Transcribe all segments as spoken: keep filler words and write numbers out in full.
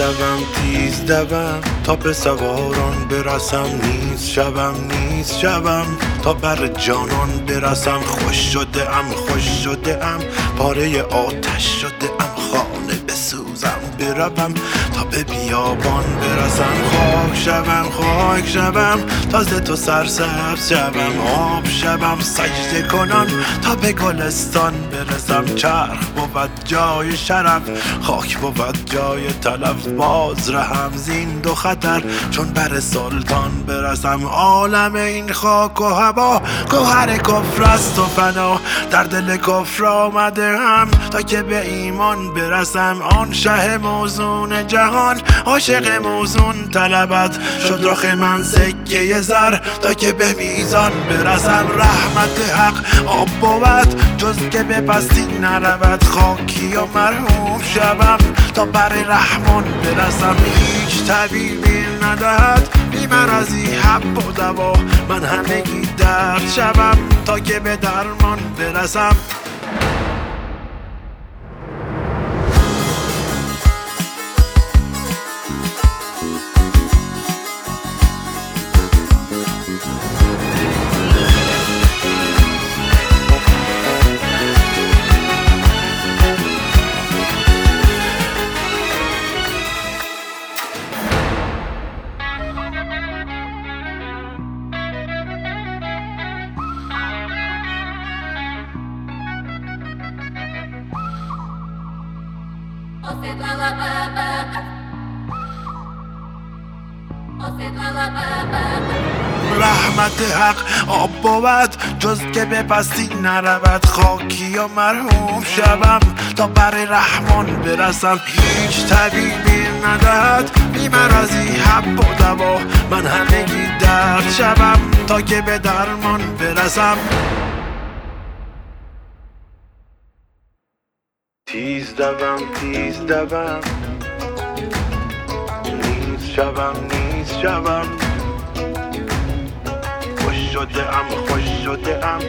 دوم تیز دوم تا به سواران برسم، نیز شوم نیز شوم تا بر جانان برسم. خوش شده ام خوش شده ام پاره آتش شده ام، خانه بسوزم بروم تا به بیابان برسم. خاک شوم خاک شوم تا ز تو سرسبز شوم، آب شوم سجده کنان تا به گلستان برسم. چرخ بود جای شرف، خاک بود جای تلف، باز رهم زین دو خطر چون بر سلطان برسم. عالم این خاک و هوا گوهر کفر است و فنا، در دل کفر آمده هم تا که به ایمان برسم. آن شه موزون جهان عاشق موزون طلبت، شد رخ من سکه زر تا که به میزان برسم. رحمت حق آب بود جز که به پستی نرود، خاکی و مرحوم شوم تا بر رحمان برسم. هیچ طبیبی ندهد بی مرضی حب و دوا، من همگی درد شوم تا که به درمان برسم. رحمت حق آب بود جز که به پستی نرود، خاکی و مرحوم شوم تا بر رحمان برسم. هیچ طبیبی ندهد بی مرضی حب و دوا، من همگی درد شوم تا که به درمان برسم. تیز دوم تیز دوم نیز شوم نیز شوم، خوش شده ام خوش شده ام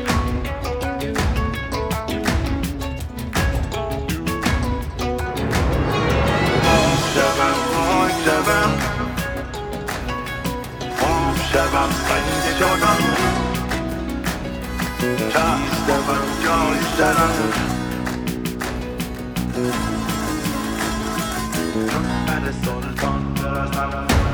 آب شوم آب شوم آب شوم سنگ جانان، تیز دوم جای شرم چون بر سلطان برسم.